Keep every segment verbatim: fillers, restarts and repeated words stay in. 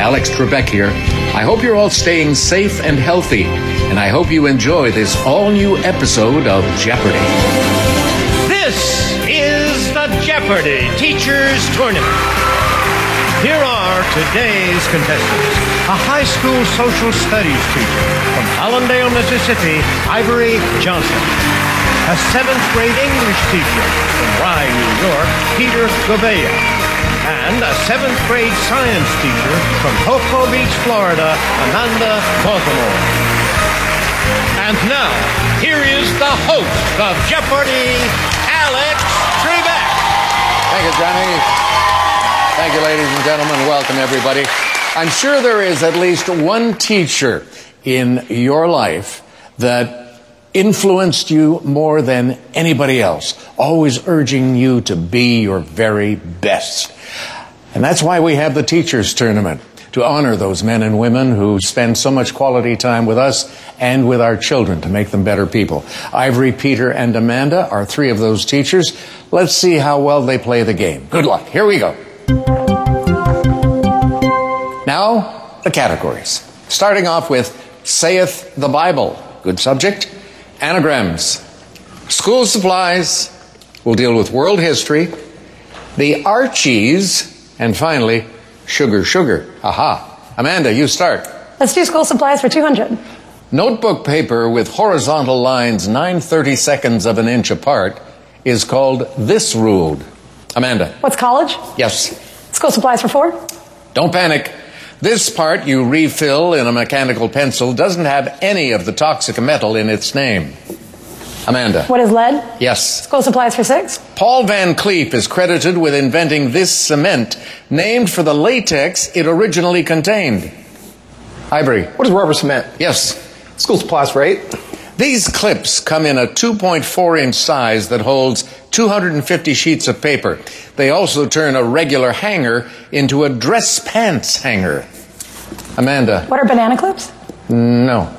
Alex Trebek here. I hope you're all staying safe and healthy, and I hope you enjoy this all-new episode of Jeopardy! This is the Jeopardy! Teachers Tournament. Here are today's contestants. A high school social studies teacher from Allendale, Mississippi, Ivory Johnson. A seventh grade English teacher from Rye, New York, Peter Gouveia. And a seventh grade science teacher from Cocoa Beach, Florida, Amanda Baltimore. And now, here is the host of Jeopardy, Alex Trebek. Thank you, Johnny. Thank you, ladies and gentlemen. Welcome, everybody. I'm sure there is at least one teacher in your life that influenced you more than anybody else, always urging you to be your very best. And that's why we have the Teachers Tournament, to honor those men and women who spend so much quality time with us and with our children to make them better people. Ivory, Peter, and Amanda are three of those teachers. Let's see how well they play the game. Good luck. Here we go. Now, the categories. Starting off with Saith the Bible. Good subject. Anagrams. School supplies. We'll deal with world history. The Archies. And finally, sugar, sugar. Aha. Amanda, you start. Let's do school supplies for two hundred. Notebook paper with horizontal lines nine thirty-seconds of an inch apart is called this ruled. Amanda. What's college? Yes. School supplies for four. Don't panic. This part you refill in a mechanical pencil doesn't have any of the toxic metal in its name. Amanda. What is lead? Yes. School supplies for six. Paul Van Cleef is credited with inventing this cement, named for the latex it originally contained. Ivory. What is rubber cement? Yes. School supplies for eight. These clips come in a two point four inch size that holds two hundred fifty sheets of paper. They also turn a regular hanger into a dress pants hanger. Amanda. What are banana clips? No.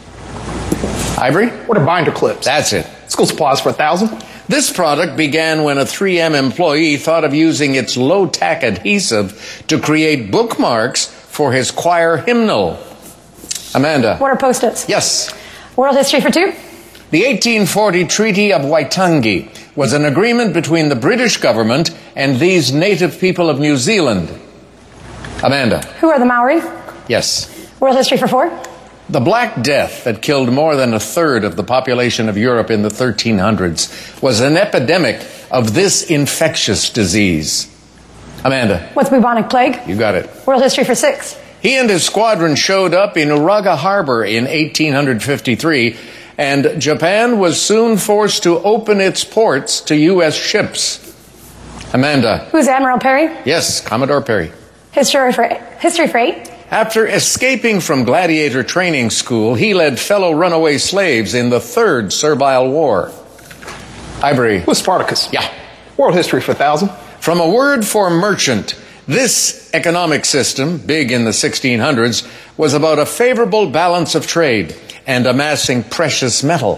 Ivory? What are binder clips? That's it. School supplies for a thousand. This product began when a three M employee thought of using its low-tack adhesive to create bookmarks for his choir hymnal. Amanda. What are Post-its? Yes. World history for two. The eighteen forty Treaty of Waitangi was an agreement between the British government and these native people of New Zealand. Amanda. Who are the Maori? Yes. World history for four. The Black Death that killed more than a third of the population of Europe in the thirteen hundreds was an epidemic of this infectious disease. Amanda. What's bubonic plague? You got it. World history for six. He and his squadron showed up in Uraga Harbor in eighteen fifty-three, and Japan was soon forced to open its ports to U S ships. Amanda. Who's Admiral Perry? Yes, Commodore Perry. History for, history for eight. After escaping from gladiator training school, he led fellow runaway slaves in the Third Servile War. Ivory. Who's Spartacus? Yeah. World history for a thousand. From a word for merchant, this economic system, big in the sixteen hundreds, was about a favorable balance of trade and amassing precious metal.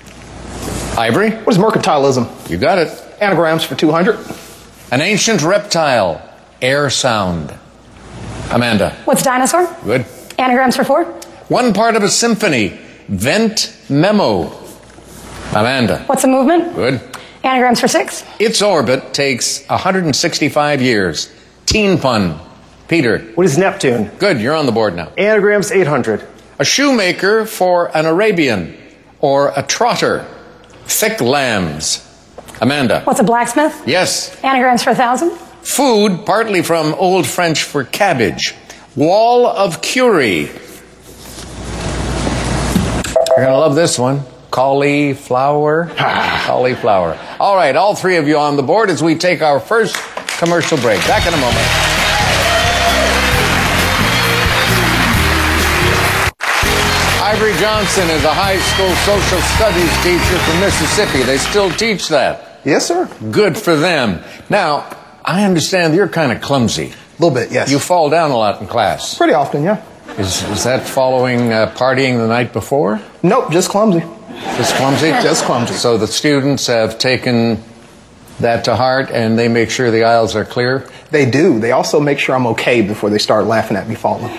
Ivory? What is mercantilism? You got it. Anagrams for two hundred. An ancient reptile, air sound. Amanda. What's dinosaur? Good. Anagrams for four. One part of a symphony, vent memo. Amanda. What's a movement? Good. Anagrams for six. Its orbit takes one hundred sixty-five years. Teen pun. Peter. What is Neptune? Good, you're on the board now. Anagrams eight hundred. A shoemaker for an Arabian, or a trotter. Thick lambs. Amanda. What's a blacksmith? Yes. Anagrams for a thousand. Food, partly from Old French for cabbage. Wall of Curie. You're going to love this one. Cauliflower. Cauliflower. All right, all three of you on the board as we take our first commercial break. Back in a moment. Ivory Johnson is a high school social studies teacher from Mississippi. They still teach that. Yes, sir. Good for them. Now, I understand you're kind of clumsy. A little bit, yes. You fall down a lot in class. Pretty often, yeah. Is, is that following uh, partying the night before? Nope, just clumsy. Just clumsy? Just clumsy. So the students have taken that to heart, and they make sure the aisles are clear? They do. They also make sure I'm okay before they start laughing at me falling.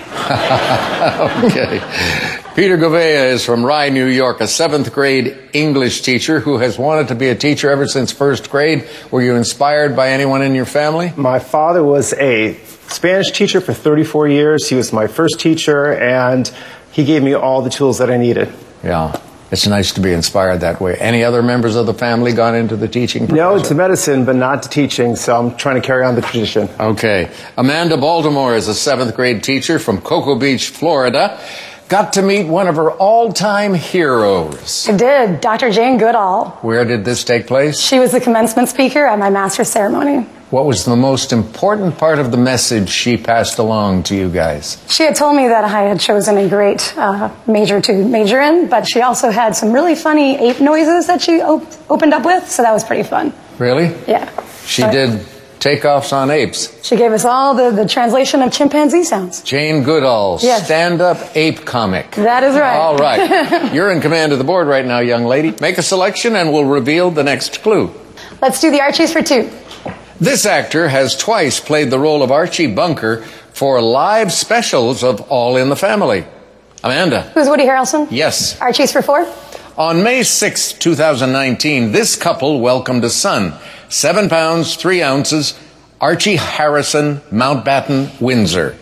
Okay. Peter Gouveia is from Rye, New York, a seventh grade English teacher who has wanted to be a teacher ever since first grade. Were you inspired by anyone in your family? My father was a Spanish teacher for thirty-four years. He was my first teacher, and he gave me all the tools that I needed. Yeah. It's nice to be inspired that way. Any other members of the family gone into the teaching profession? No, to medicine, but not to teaching, so I'm trying to carry on the tradition. Okay. Amanda Baltimore is a seventh grade teacher from Cocoa Beach, Florida. Got to meet one of her all-time heroes. I did, Doctor Jane Goodall. Where did this take place? She was the commencement speaker at my master's ceremony. What was the most important part of the message she passed along to you guys? She had told me that I had chosen a great uh, major to major in, but she also had some really funny ape noises that she op- opened up with, so that was pretty fun. Really? Yeah. She But did takeoffs on apes. She gave us all the, the translation of chimpanzee sounds. Jane Goodall, Yes. stand-up ape comic. That is right. All right. You're in command of the board right now, young lady. Make a selection and we'll reveal the next clue. Let's do the Archies for two. This actor has twice played the role of Archie Bunker for live specials of All in the Family. Amanda. Who's Woody Harrelson? Yes. Archies for four. On May sixth, twenty nineteen, this couple welcomed a son. Seven pounds, three ounces, Archie Harrison, Mountbatten, Windsor.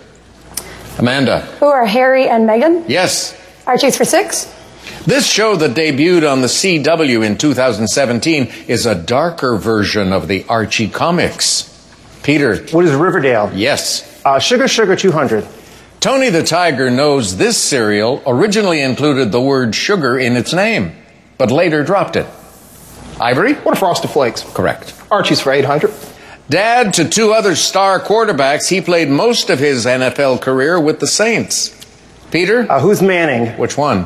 Amanda. Who are Harry and Meghan? Yes. Archies for six. This show that debuted on the C W in two thousand seventeen is a darker version of the Archie comics. Peter. What is Riverdale? Yes. Uh, Sugar Sugar two hundred. Tony the Tiger knows this cereal originally included the word sugar in its name, but later dropped it. Ivory? What are Frosted Flakes? Correct. Archie's for eight hundred. Dad to two other star quarterbacks, he played most of his N F L career with the Saints. Peter? Uh, who's Manning? Which one?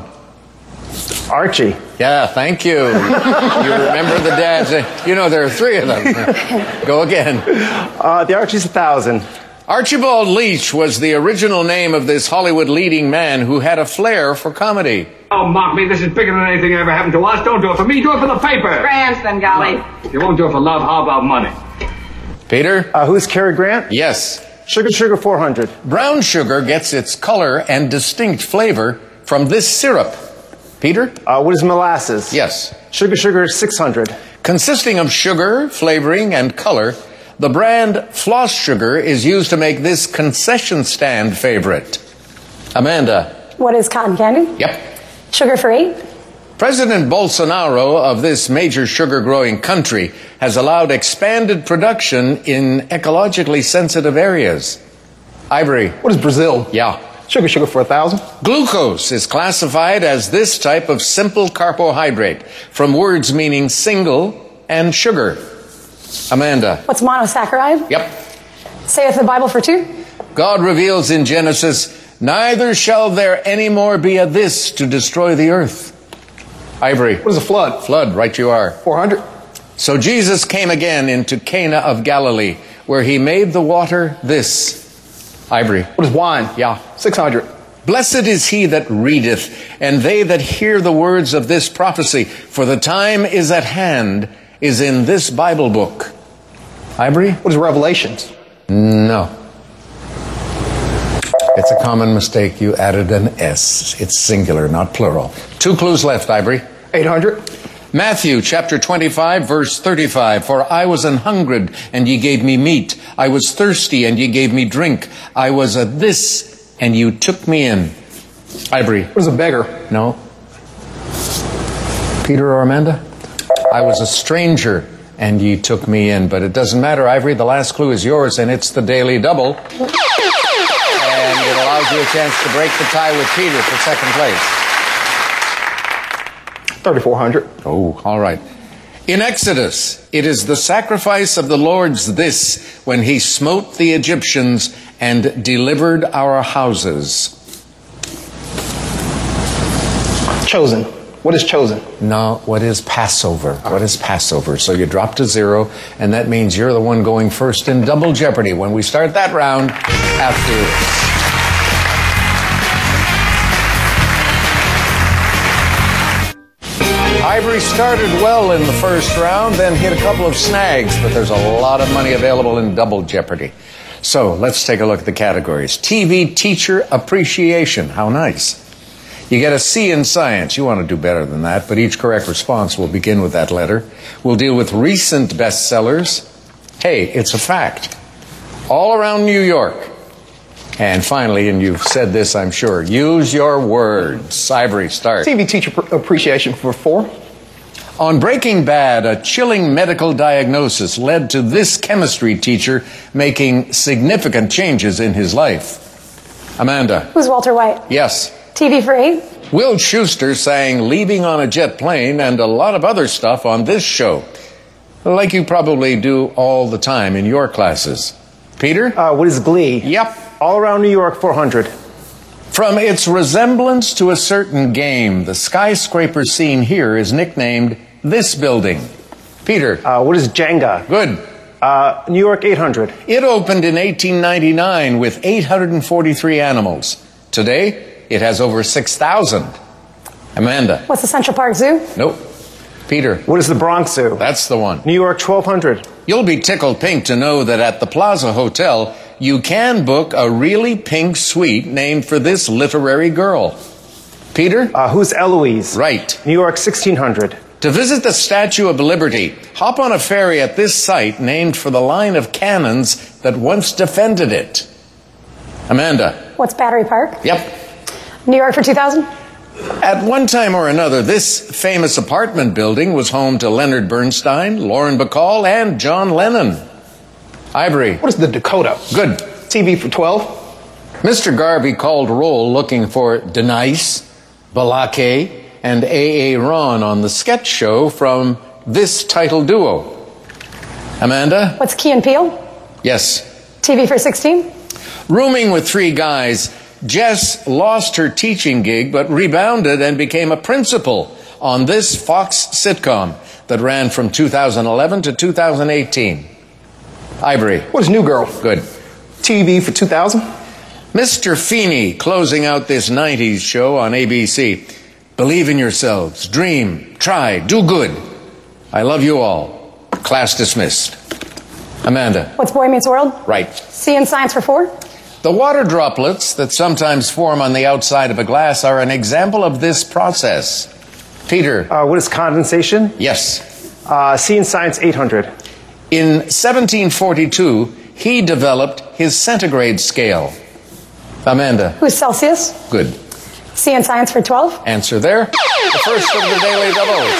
Archie. Yeah, thank you. You remember the dads. You know, there are three of them. Go again. Uh, the Archie's a thousand. Archibald Leach was the original name of this Hollywood leading man who had a flair for comedy. Oh, mock me. This is bigger than anything that ever happened to us. Don't do it for me. Do it for the paper. Grants, then, golly. If you won't do it for love, how about money? Peter? Uh, who's Cary Grant? Yes. Sugar Sugar four hundred. Brown sugar gets its color and distinct flavor from this syrup. Peter? Uh, what is molasses? Yes. Sugar Sugar six hundred. Consisting of sugar, flavoring, and color, the brand Floss Sugar is used to make this concession stand favorite. Amanda? What is cotton candy? Yep. Sugar for eight. President Bolsonaro of this major sugar-growing country has allowed expanded production in ecologically sensitive areas. Ivory? What is Brazil? Yeah. Sugar Sugar for a thousand. Glucose is classified as this type of simple carbohydrate from words meaning single and sugar. Amanda? What's monosaccharide? Yep. Saith the Bible for two. God reveals in Genesis, neither shall there any more be a this to destroy the earth. Ivory? What is a flood? Flood, right you are. four hundred. So Jesus came again into Cana of Galilee, where he made the water this. Ivory? What is wine? Yeah. six hundred. Blessed is he that readeth, and they that hear the words of this prophecy, for the time is at hand, is in this Bible book. Ivory? What is Revelations? No. It's a common mistake. You added an S. It's singular, not plural. Two clues left, Ivory. eight hundred. Matthew chapter twenty-five, verse thirty-five. For I was an hungered, and ye gave me meat. I was thirsty, and ye gave me drink. I was a this, and you took me in. Ivory. What is a beggar? No. Peter or Amanda? I was a stranger, and ye took me in. But it doesn't matter, Ivory. The last clue is yours, and it's the Daily Double. And it allows you a chance to break the tie with Peter for second place. thirty-four hundred. Oh, all right. In Exodus, it is the sacrifice of the Lord's this, when he smote the Egyptians and delivered our houses. Chosen. What is chosen? No, what is Passover? What is Passover? So you drop to zero, and that means you're the one going first in Double Jeopardy when we start that round after this. Ivory started well in the first round, then hit a couple of snags, but there's a lot of money available in Double Jeopardy. So let's take a look at the categories. T V Teacher Appreciation. How nice. You get a C in science. You want to do better than that, but each correct response will begin with that letter. We'll deal with recent bestsellers. Hey, it's a fact. All around New York. And finally, and you've said this, I'm sure, use your words. Ivory, start. T V Teacher Appreciation for four. On Breaking Bad, a chilling medical diagnosis led to this chemistry teacher making significant changes in his life. Amanda. Who's Walter White? Yes. T V for eight. Will Schuster sang Leaving on a Jet Plane and a lot of other stuff on this show, like you probably do all the time in your classes. Peter? Uh, what is Glee? Yep. All around New York, four hundred. From its resemblance to a certain game, the skyscraper scene here is nicknamed This Building. Peter? Uh, what is Jenga? Good. Uh, New York, eight hundred. It opened in eighteen ninety-nine with eight hundred forty-three animals. Today, it has over six thousand. Amanda? What's the Central Park Zoo? Nope. Peter? What is the Bronx Zoo? That's the one. New York, twelve hundred. You'll be tickled pink to know that at the Plaza Hotel, you can book a really pink suite named for this literary girl. Peter? Uh, who's Eloise? Right. New York, sixteen hundred. To visit the Statue of Liberty, hop on a ferry at this site named for the line of cannons that once defended it. Amanda? What's Battery Park? Yep. New York for two thousand. At one time or another, this famous apartment building was home to Leonard Bernstein, Lauren Bacall, and John Lennon. Ivory. What is the Dakota? Good. T V for twelve. Mister Garvey called roll looking for Denise, Balake, and A A. Ron on the sketch show from this title duo. Amanda? What's Key and Peele? Yes. T V for sixteen. Rooming with Three Guys, Jess lost her teaching gig but rebounded and became a principal on this Fox sitcom that ran from two thousand eleven to two thousand eighteen. Ivory. What is New Girl? Good. T V for two thousand. Mister Feeney closing out this nineties show on A B C. Believe in yourselves. Dream. Try. Do good. I love you all. Class dismissed. Amanda. What's Boy Meets World? Right. C in Science for four. The water droplets that sometimes form on the outside of a glass are an example of this process. Peter. Uh, what is condensation? Yes. Uh, C in Science, eight hundred. In seventeen forty-two, he developed his centigrade scale. Amanda. Who's Celsius? Good. C in Science for twelve. Answer there. The first of the daily doubles.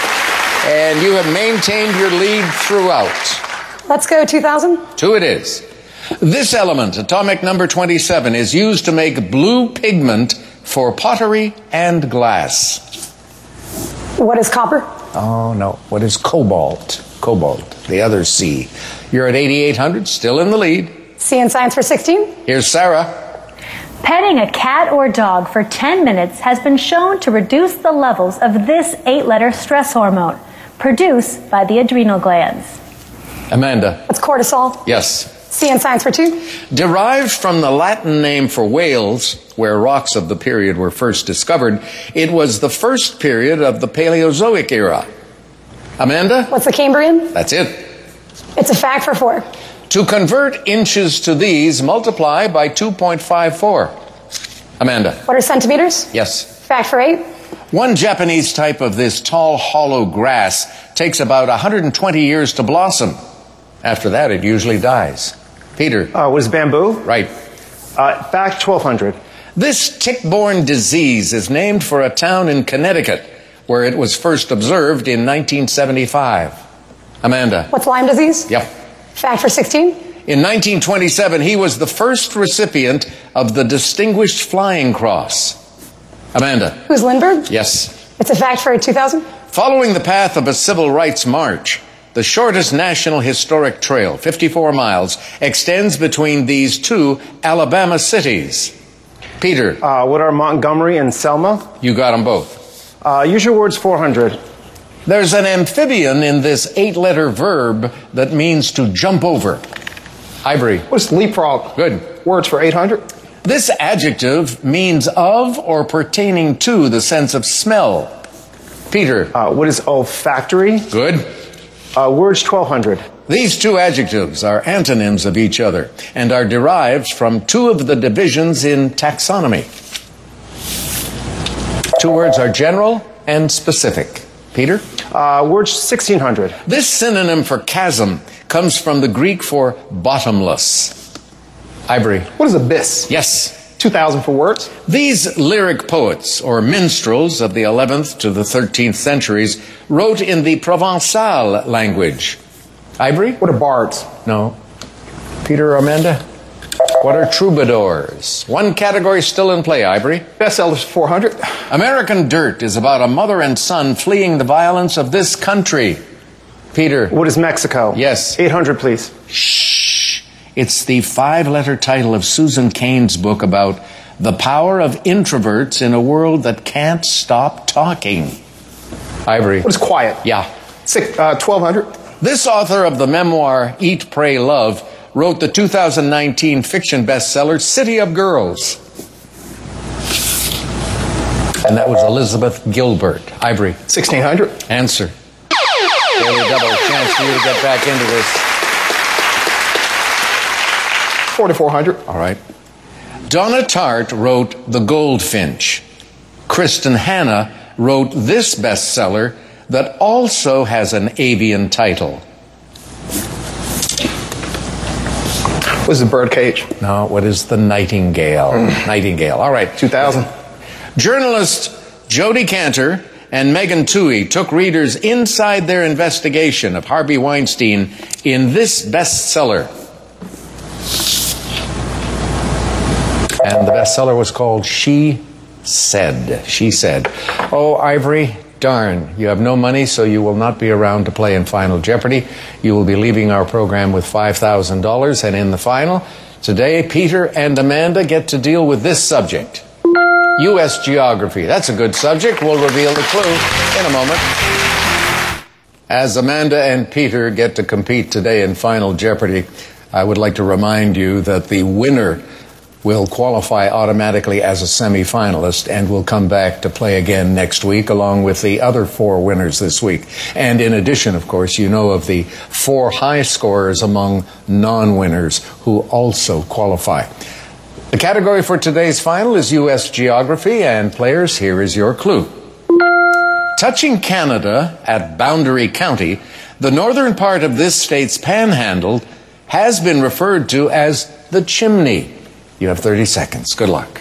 And you have maintained your lead throughout. Let's go two thousand. Two it is. This element, atomic number twenty-seven, is used to make blue pigment for pottery and glass. What is copper? Oh, no. What is cobalt? Cobalt. The other C. You're at eighty-eight hundred, still in the lead. C in Science for sixteen. Here's Sarah. Petting a cat or dog for ten minutes has been shown to reduce the levels of this eight-letter stress hormone, produced by the adrenal glands. Amanda. What's cortisol? Yes. C in Science for two. Derived from the Latin name for Wales, where rocks of the period were first discovered, it was the first period of the Paleozoic era. Amanda? What's the Cambrian? That's it. It's a fact for four. To convert inches to these, multiply by two point five four. Amanda? What are centimeters? Yes. Fact for eight. One Japanese type of this tall, hollow grass takes about one hundred twenty years to blossom. After that, it usually dies. Peter? Uh, what is bamboo? Right. Uh, fact, twelve hundred. This tick-borne disease is named for a town in Connecticut where it was first observed in nineteen seventy-five. Amanda? What's Lyme disease? Yep. Fact for sixteen. In nineteen twenty-seven, he was the first recipient of the Distinguished Flying Cross. Amanda? Who's Lindbergh? Yes. It's a fact for two thousand. Following the path of a civil rights march, the shortest national historic trail, fifty-four miles, extends between these two Alabama cities. Peter? Uh, what are Montgomery and Selma? You got them both. Uh, use your words, four hundred. There's an amphibian in this eight-letter verb that means to jump over. Ivory? What's leapfrog? Good. Words for eight hundred. This adjective means of or pertaining to the sense of smell. Peter. Uh, what is olfactory? Good. Uh, words twelve hundred. These two adjectives are antonyms of each other and are derived from two of the divisions in taxonomy. Two words are general and specific. Peter? Uh, words sixteen hundred. This synonym for chasm comes from the Greek for bottomless. Ivory. What is abyss? Yes. two thousand for words? These lyric poets, or minstrels of the eleventh to the thirteenth centuries, wrote in the Provençal language. Ivory? What are bards? No. Peter or Amanda? What are troubadours? One category still in play, Ivory. Bestsellers four hundred. American Dirt is about a mother and son fleeing the violence of this country. Peter? What is Mexico? Yes. eight hundred, please. Shh. It's the five-letter title of Susan Cain's book about the power of introverts in a world that can't stop talking. Ivory? What is quiet? Yeah. Six, uh, twelve hundred. This author of the memoir Eat, Pray, Love wrote the two thousand nineteen fiction bestseller City of Girls. And that was Elizabeth Gilbert. Ivory? sixteen hundred. Answer. Daily double chance for you to get back into this. forty-four hundred. All right. Donna Tartt wrote The Goldfinch. Kristen Hanna wrote this bestseller that also has an avian title. What is the birdcage? No, what is the nightingale? Nightingale. All right. two thousand. Journalist Jodi Kantor and Megan Twohey took readers inside their investigation of Harvey Weinstein in this bestseller. And the bestseller was called She Said. She Said. Oh, Ivory, darn, you have no money, so you will not be around to play in Final Jeopardy. You will be leaving our program with five thousand dollars, and in the final, today, Peter and Amanda get to deal with this subject. U S geography. That's a good subject. We'll reveal the clue in a moment. As Amanda and Peter get to compete today in Final Jeopardy, I would like to remind you that the winner will qualify automatically as a semifinalist and will come back to play again next week along with the other four winners this week. And in addition, of course, you know of the four high scorers among non-winners who also qualify. The category for today's final is U S geography, and players, here is your clue. Touching Canada at Boundary County, the northern part of this state's panhandle has been referred to as the Chimney. You have thirty seconds. Good luck.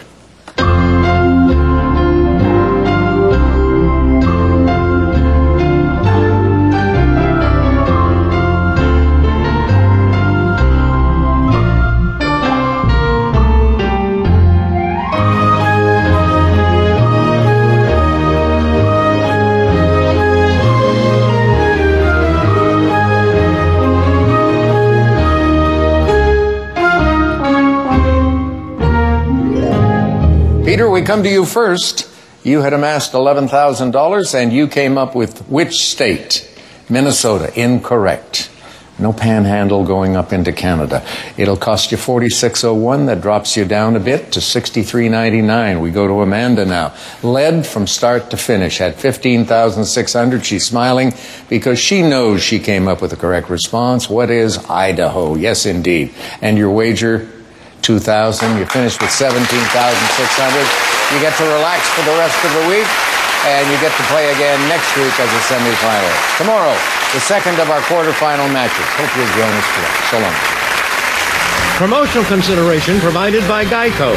Peter, we come to you first. You had amassed eleven thousand dollars and you came up with which state? Minnesota. Incorrect. No panhandle going up into Canada. It'll cost you forty-six oh one. That drops you down a bit to sixty-three ninety-nine. We go to Amanda now. Led from start to finish. Had fifteen thousand six hundred. She's smiling because she knows she came up with the correct response. What is Idaho? Yes, indeed. And your wager? two thousand. You finished with seventeen thousand six hundred. You get to relax for the rest of the week, and you get to play again next week as a semifinalist. Tomorrow, the second of our quarterfinal matches. Hope you'll join us for that. So long. Promotional consideration provided by Geico.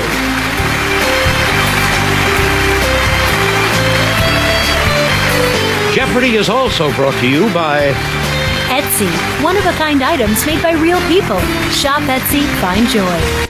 Jeopardy is also brought to you by Etsy, one-of-a-kind items made by real people. Shop Etsy, find joy.